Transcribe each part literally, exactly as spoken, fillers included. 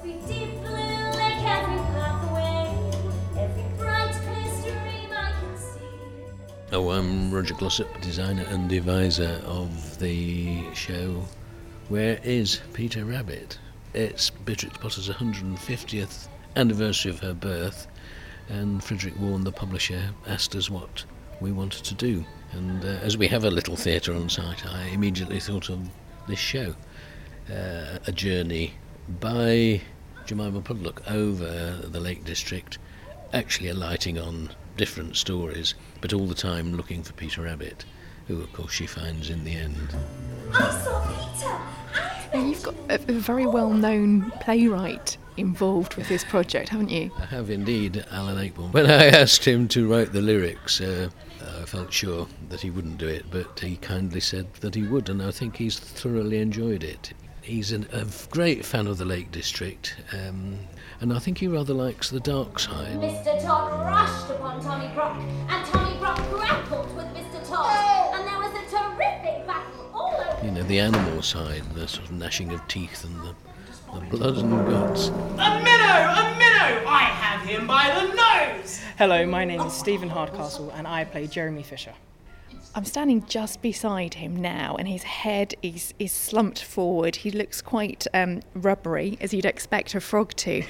Every deep blue lake, every pathway, every bright clear stream I can see. Oh, I'm Roger Glossop, designer and deviser of the show Where is Peter Rabbit? It's Beatrix Potter's one hundred fiftieth anniversary of her birth, and Frederick Warne, the publisher, asked us what we wanted to do. And uh, as we have a little theatre on site, I immediately thought of this show, uh, a journey by Jemima Puddock over the Lake District, actually alighting on different stories, but all the time looking for Peter Rabbit, who of course she finds in the end. I saw Peter! Now, you've got a, a very well-known playwright involved with this project, haven't you? I have indeed, Alan Ayckbourn. When I asked him to write the lyrics, uh, I felt sure that he wouldn't do it, but he kindly said that he would, and I think he's thoroughly enjoyed it. He's an, a great fan of the Lake District, um, and I think he rather likes the dark side. Mister Todd rushed upon Tommy Brock, and Tommy Brock grappled with Mister Todd, and there was a terrific battle all over. You know, the animal side, the sort of gnashing of teeth and the, the blood and guts. A minnow! A minnow! I have him by the nose! Hello, my name is Stephen Hardcastle and I play Jeremy Fisher. I'm standing just beside him now, and his head is, is slumped forward. He looks quite um, rubbery, as you'd expect a frog to.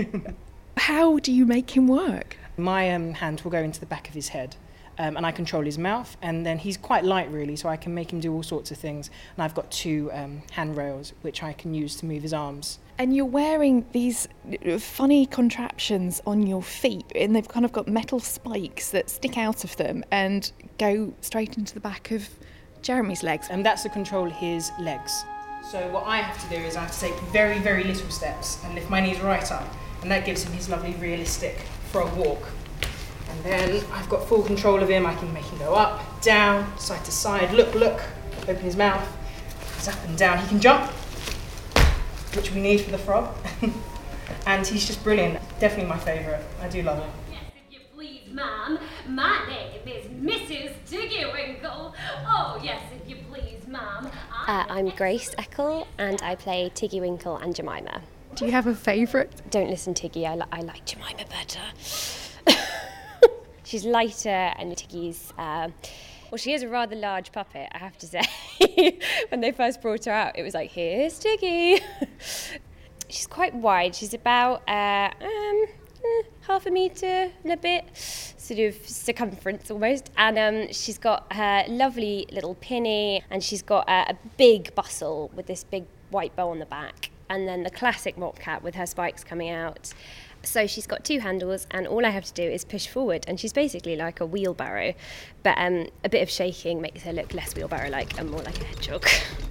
How do you make him work? My um, hand will go into the back of his head, um, and I control his mouth, and then he's quite light really, so I can make him do all sorts of things. And I've got two um, handrails which I can use to move his arms. And you're wearing these funny contraptions on your feet, and they've kind of got metal spikes that stick out of them and go straight into the back of Jeremy's legs. And that's to control his legs. So what I have to do is I have to take very, very little steps and lift my knees right up, and that gives him his lovely realistic frog walk. And then I've got full control of him. I can make him go up, down, side to side, look, look, open his mouth, he's up and down. He can jump, which we need for the frog. And he's just brilliant. Definitely my favourite. I do love him. Yes, if you please, ma'am. My name is Missus Tiggywinkle. Oh, yes, if you please, ma'am. Uh, I'm Grace Eckel and I play Tiggy Winkle and Jemima. Do you have a favourite? Don't listen Tiggy, I, li- I like Jemima better. She's lighter and Tiggy's, uh, well, she is a rather large puppet, I have to say. When they first brought her out, it was like, here's Tiggy. She's quite wide. She's about uh, um, eh, half a metre and a bit, sort of circumference almost. And um, she's got her lovely little pinny, and she's got uh, a big bustle with this big white bow on the back. And then the classic mop cap with her spikes coming out. So she's got two handles, and all I have to do is push forward, and she's basically like a wheelbarrow, but um, a bit of shaking makes her look less wheelbarrow-like and more like a hedgehog.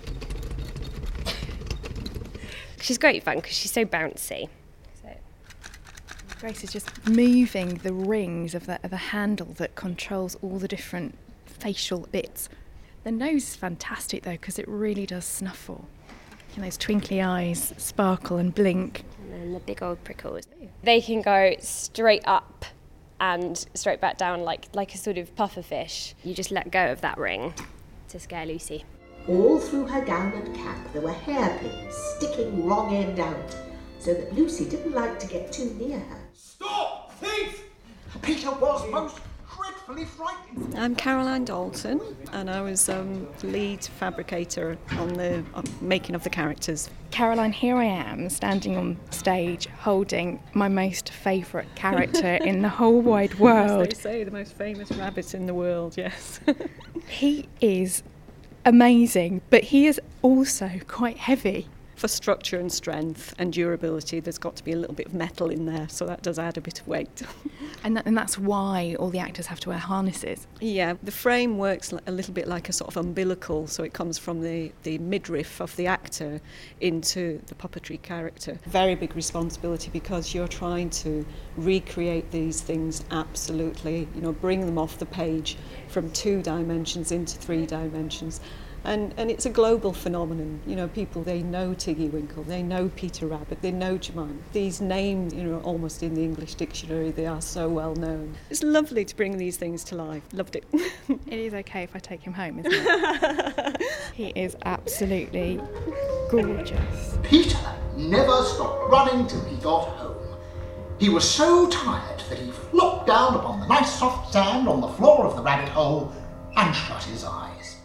She's great fun because she's so bouncy. So. Grace is just moving the rings of the, of the handle that controls all the different facial bits. The nose is fantastic though, because it really does snuffle. And those twinkly eyes sparkle and blink. And then the big old prickles. They can go straight up and straight back down like, like a sort of puffer fish. You just let go of that ring to scare Lucy. All through her gown and cap there were hairpins sticking wrong end out, so that Lucy didn't like to get too near her. Stop, thief! Peter was most dreadfully frightened. I'm Caroline Dalton, and I was um, lead fabricator on the on making of the characters. Caroline, here I am standing on stage holding my most favourite character in the whole wide world. As they say, the most famous rabbit in the world, yes. He is amazing, but he is also quite heavy. For structure and strength and durability, there's got to be a little bit of metal in there, so that does add a bit of weight. And, that, and that's why all the actors have to wear harnesses. Yeah, the frame works a little bit like a sort of umbilical, so it comes from the, the midriff of the actor into the puppetry character. Very big responsibility because you're trying to recreate these things absolutely, you know, bring them off the page from two dimensions into three dimensions. And and it's a global phenomenon. You know, people, they know Tiggy Winkle, they know Peter Rabbit, they know Jemima. These names, you know, almost in the English dictionary, they are so well known. It's lovely to bring these things to life. Loved it. It is okay if I take him home, isn't it? He is absolutely gorgeous. Peter, never stopped running till he got home. He was so tired that he flopped down upon the nice soft sand on the floor of the rabbit hole and shut his eyes.